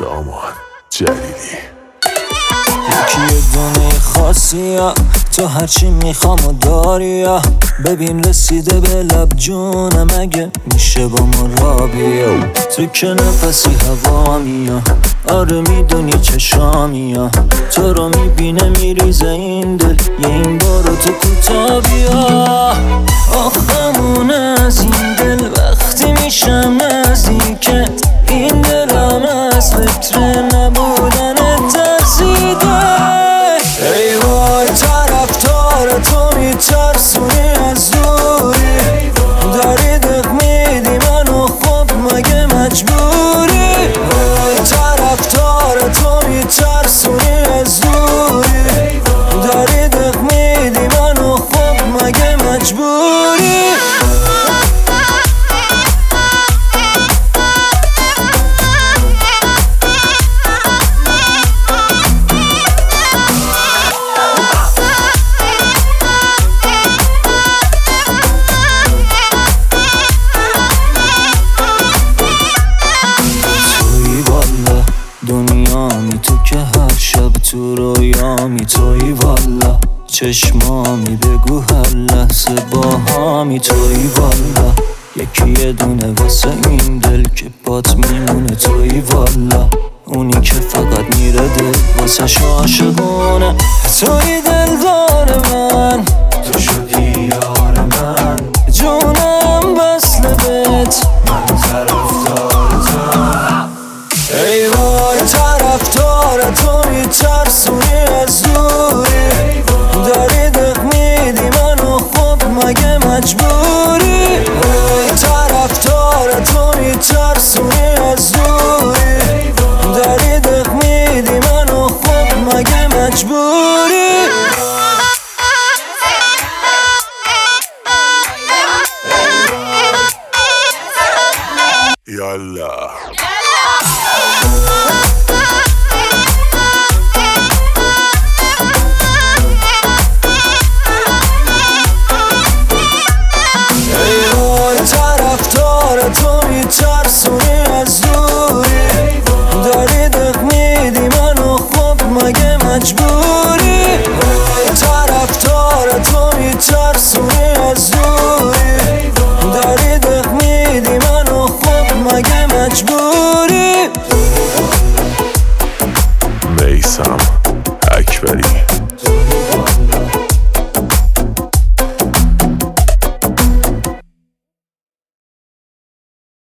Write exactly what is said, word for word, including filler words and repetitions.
سامان جلیلی. یکی دونه خاصی ها تو هرچی میخوام و داری ها. ببین رسیده به لب جونم اگه میشه با ما را بیا. تو که نفسی هوا میا آره میدونی چشامی ها. تو رو میبینه میریزه این دل یه این بارو تو کوتا بیا. آخمون از این دل وقتی میشم نزدیکت این دلم از فکر نبودن ترسیده. ای وای طرفدار تو میترسونی از دوری. داری دق میدی منو خب مگه مجبوری. وای طرفدار تو میترسونی از دوری. داری دق میدی منو خب مگه مجبوری. دنیامی تو که هر شب تو رویامی توی والا. چشمامی بگو هر لحظه با هامی توی والا. یکی یه دونه واسه این دل که بات میمونه توی والا. اونی که فقط میره دل واسه عاشقونه. توی دلدار من تو شدی یار من. جونم وصل بهت من طرفدار تو. ای وای طرفدار تو میترسونی از دوری. داری دق میدی منو خب مگه مجبوری. ای طرفدار تو میترسونی از دوری. داری دق میدی منو خب مگه مجبوری. یالا تو میترسونی از دوری. داری دق میدی منو خب مگه مجبوری. طرفدار تو میترسونی